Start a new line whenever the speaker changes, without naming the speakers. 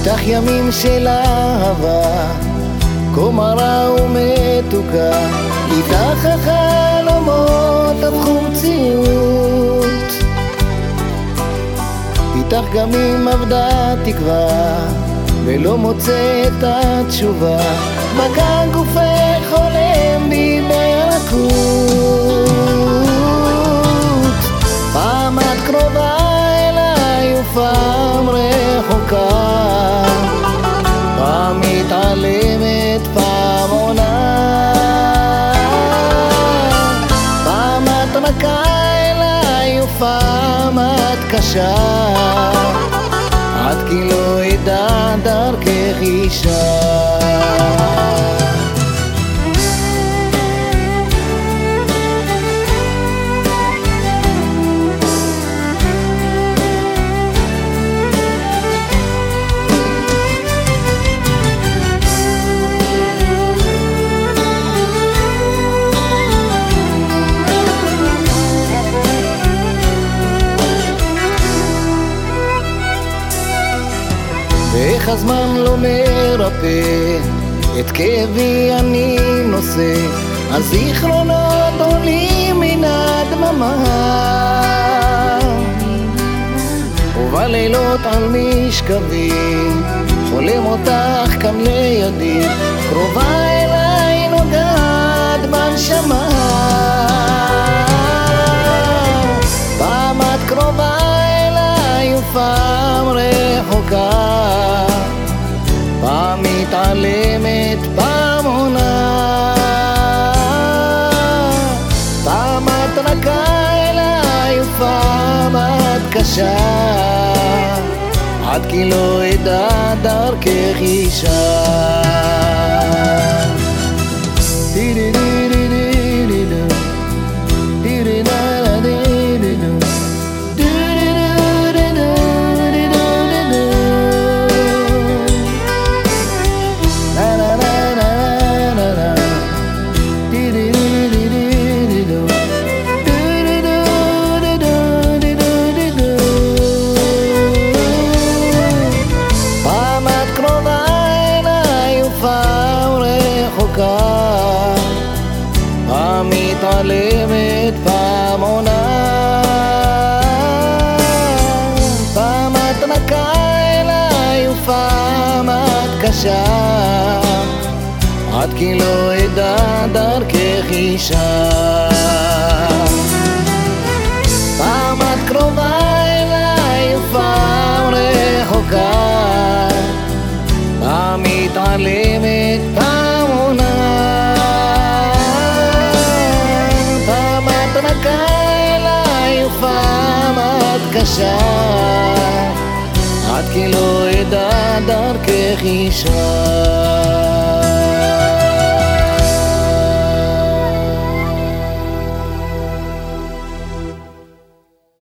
איתך ימים של אהבה, כה מרה ומתוקה, איתך החלומות הפכו מציאות. איתך גם אם אבדה תקווה ולא מוצא את התשובה, מגע גופך חולם בי ברכות. פעם את קרובה אליי ופעם רחוקה, פעם מתעלמת פעם עונה, פעם את רכה אליי ופעם את קשה, עד כי לא אדע דרכך אישה. איך הזמן לא מרפא, את כאבי אני נושא, הזיכרונות עולים מן הדממה, ובלילות על משכבי חולם אותך כאן לידי, קרובה אליי נוגעת בנשמה. פעם את קרובה אליי ופעם רחוקה, פעם מתעלמת פעם עונה, פעם את רכה אליי ופעם את קשה, עד כי לא אדע דרכך אישה. פעם מתעלמת פעם עונה, פעם את רכה אליי ופעם את קשה, עד כי לא אדע דרכך אישה. פעם את קרובה אליי ופעם רחוקה, פעם מתעלמת פעם עונה, פעם את רכה אליי ופעם את קשה, עד כי לא אדע דרכך אישה.